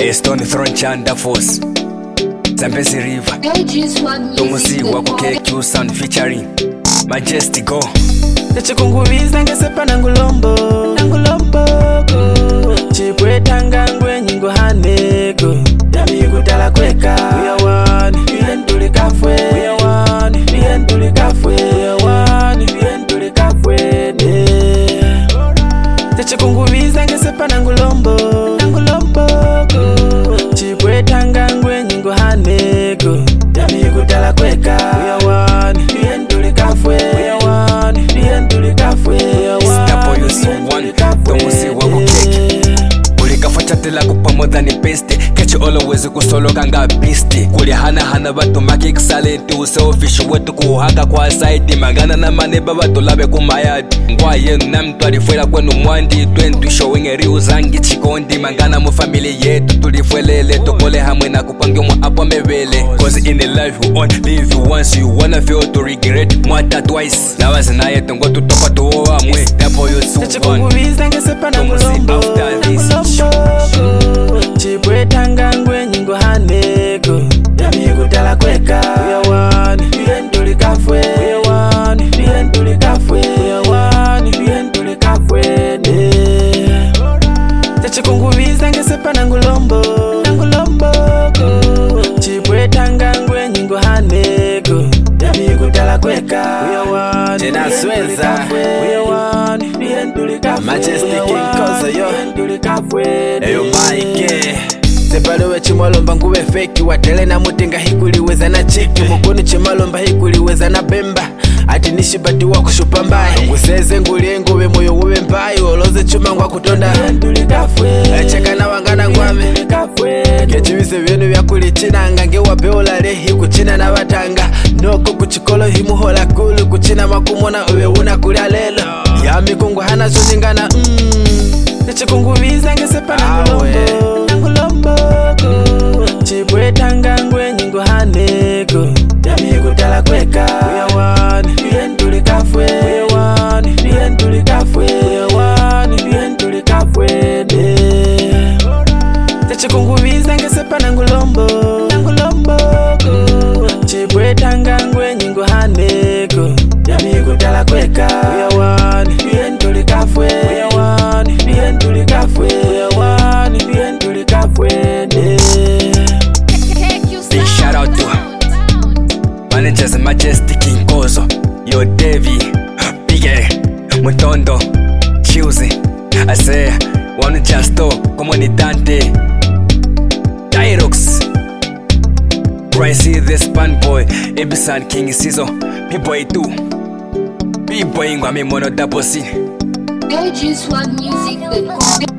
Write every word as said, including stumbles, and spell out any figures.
A Stone Throne Chanda Force Zambezi River Tomusi wako K Q Sound featuring Majestic Go Techikungubiza ngesepa nangulombo Nangulombo go Chipwe tanga ngwe nyingo hanego Yami kutala kweka We are one Bientuli kafwe We are one Bientuli kafwe We are one Bientuli kafwe Techikungubiza ngesepa nangulombo Nangulombo go Chipwe tanga ngwe nyingo hanego Yami kutala kweka We are one Bientuli kafwe We are one Bientuli kafwe We are one Stapo yusu one Tomusi wako keki Ulikafacha tila kupamoda ni beste Kechi always kusologa nga beastie Kuli hana hana batu maki excellent Uselfish wetu kuhaka kwa side Magana na maneba batu labe kumayadi Ngwa yenu na mtu alifuela kwenu mwandi Twentu showing eri uzangi chikondi Magana mu family yetu tulifuelele Tokole hamwe na kupange mwa apa mebele Cause in the life you only live you once You wanna feel to regret mwata twice Na wazi na yetu ngo tutopa tuowa mwe Stapo yusu one Techikungubiza ngesepa nangulombo Chipwe tanga ngwe nyingo hanego Yami kutala kweka We are one Bientuli kafwe We are one Bientuli kafwe We are one Bientuli kafwe Techikungubiza ngesepa nangulombo Nangulombo Chipwe tanga ngwe nyingo hanego Yami kutala kweka We are one Jena Sweza We are one Bientuli kafwe Majestic Koza yo Bientuli kafwe Eyo Mike Sebalewe chimwalomba nguwe feki Watele na mutinga hikuliweza na chiki Mukuni chimalomba hikuliweza na bemba Ati nishibati wako shupa mbaye Nguseze ngulie nguwe moyo uwe mbaye Oloze chuma ngwa kutonda Echeka na wangana ngwame Kechiwise vyenu vya kulichina Ngange wapeola lehi kuchina na watanga Noko kuchikolo himuhola kulu Kuchina makumona uwe una kulia lelo Yami kungu hana choningana mmm Techikungubiza ngesepa nangulombo Nangulombo Chipwe tanga ngwe nyingo hanego Yami kutala kweka We are one Bientuli kafwe We are one Bientuli kafwe We are one Bientuli kafwe Techikungubiza ngesepa nangulombo Nangulombo Chipwe tanga ngwe nyingo hanego Yami kutala kweka We are one Bientuli kafwe We are one Bientuli kafwe We are one Bientuli kafwe Big shout out to Managers Majestic Nkozo Yo Devi Bige Mutondo Chiuzi I say Wanu Justo Comunitante Tyrox Pricey this pan boy Ebisan King Sizo B-Boy two B-Boy Ngwami Mono Double C A G Swag Music.